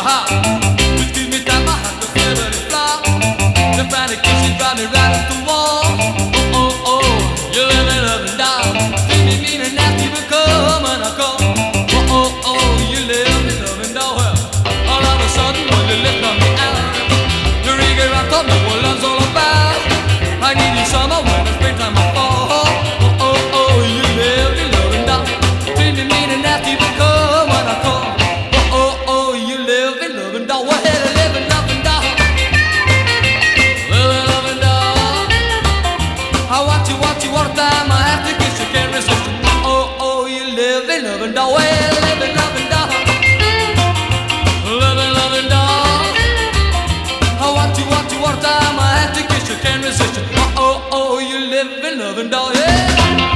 Just give me time, I have to feel it fly. The frantic kiss, you drive me right up the wall. Oh, oh, oh, you live and love and die. Treat me mean and nasty, but come when I come. Oh, oh, oh, you live and love and die. Well, all of a sudden, when you lift on me out, the reggae rock up, know what love's all about. I need you summer when the springtime I fall. Oh, oh, oh, you live and love and die. Treat me mean and nasty, but come when I come. Oh, oh, oh, you live and love and die. Well, hey, live and love and die. Live and love and die. I want you all the time. I have to kiss you, can't resist it. Oh, oh, you live and love and die. Well, live and love and die. Live and love and die. I want you all the time. I have to kiss you, can't resist it. Oh, oh, you live and love and die. Yeah.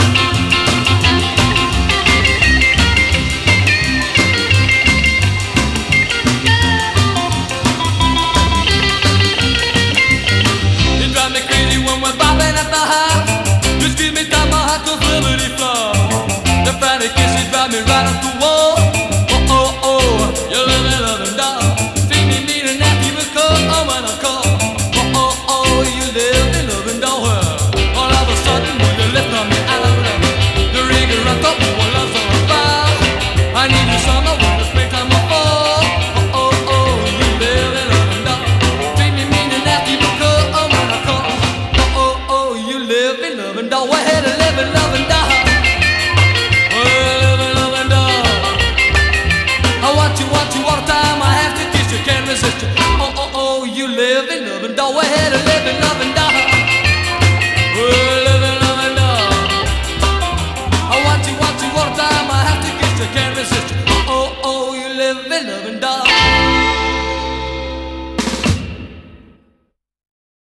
Drive me crazy when we're bobbing at the house. Just give me time, my heart goes liberty fly. The frantic kisses drive me right up the wall. Oh, oh, oh, you live and love and die. Treat me mean and nasty, but come on when I call. Oh, oh, oh, you live and love and die. Well, all of a sudden, when you lift on me out of love, the reggae rock up, what love's all about. I need you summer when the springtime will fall. Oh, oh, oh, you live and love and die. Treat me mean and nasty, but come on when I call. Oh, oh, you live and love and die. Well, hey, to live and love and die. Well, live and love and die. I want you all the time. I have to kiss you, can't resist you. Oh, oh, oh, you live and love and die. Well, hey, to live and love and die. Well, live and love and die. I want you all the time. I have to kiss you, can't resist you. Oh, oh, you live and love and die.